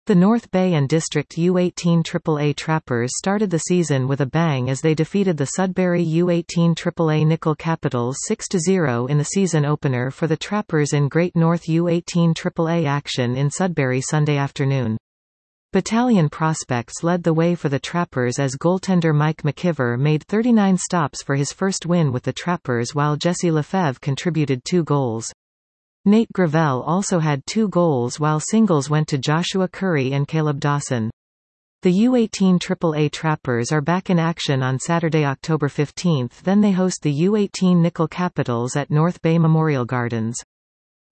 The North Bay and District U18 AAA Trappers started the season with a bang as they defeated the Sudbury U18 AAA Nickel Capitals 6-0 in the season opener for the Trappers in Great North U18 AAA action in Sudbury Sunday afternoon. Battalion prospects led the way for the Trappers as goaltender Mike McIver made 39 stops for his first win with the Trappers, while Jesse Lefebvre contributed 2 goals. Nate Gravel also had 2 goals, while singles went to Joshua Curry and Caleb Dawson. The U18 AAA Trappers are back in action on Saturday, October 15. Then they host the U18 Nickel Capitals at North Bay Memorial Gardens.